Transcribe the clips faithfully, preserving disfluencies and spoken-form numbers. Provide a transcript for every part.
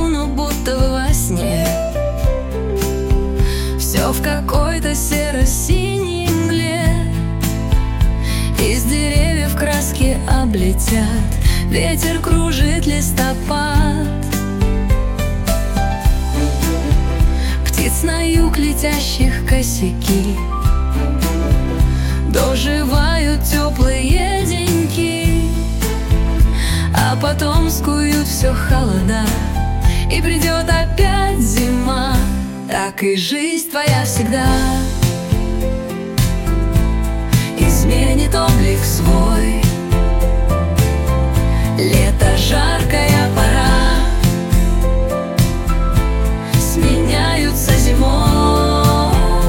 сплю, но будто во сне. Все в какой-то серо-синей мгле. Из деревьев краски облетят, ветер кружит листопад. Птиц на юг летящих косяки доживают теплые деньки, а потом скуют все холода, и придет опять зима. Так и жизнь твоя всегда изменит облик свой. Лето — жаркая пора, сменяются зимой.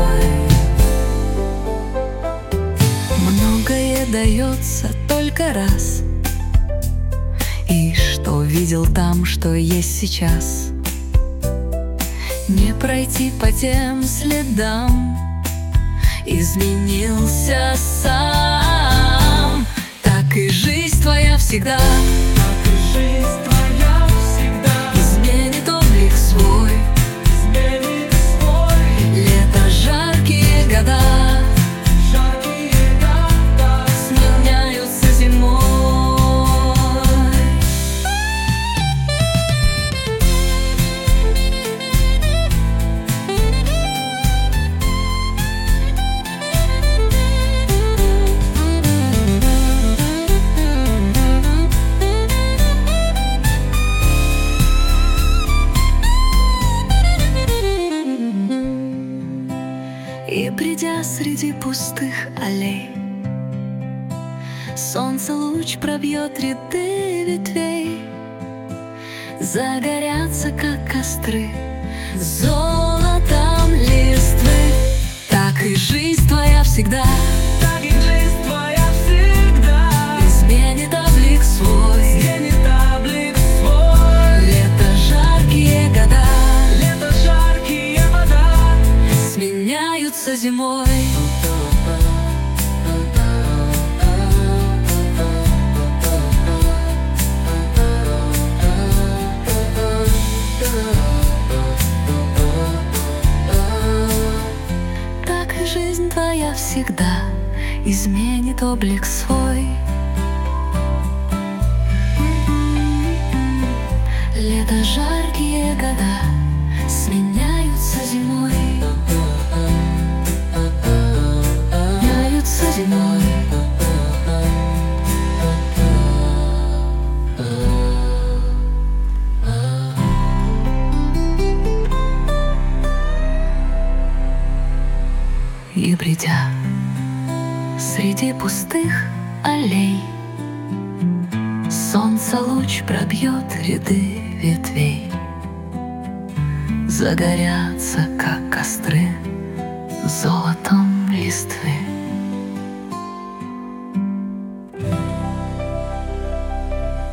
Многое дается только раз, и что видел там, что есть сейчас, не пройти по тем следам. Изменился сам. Так и жизнь твоя всегда, так и жизнь твоя всегда изменит облик свой. изменит свой. Лето — жаркие года, Жаркие года сменяются зимой. И придя среди пустых аллей, солнце луч пробьет ряды ветвей, загорятся, как костры, золотом листвы. Так и жизнь твоя всегда так и жизнь твоя всегда изменит облик свой. изменит облик свой. Лето — жаркие года, Лето — жаркие года сменяются зимой. Так и жизнь твоя всегда изменит облик свой. Лето — жаркие года сменяются зимой. Сменяются зимой. И бредя среди пустых аллей, солнце луч пробьет ряды ветвей, загорятся, как костры, золотом листвы.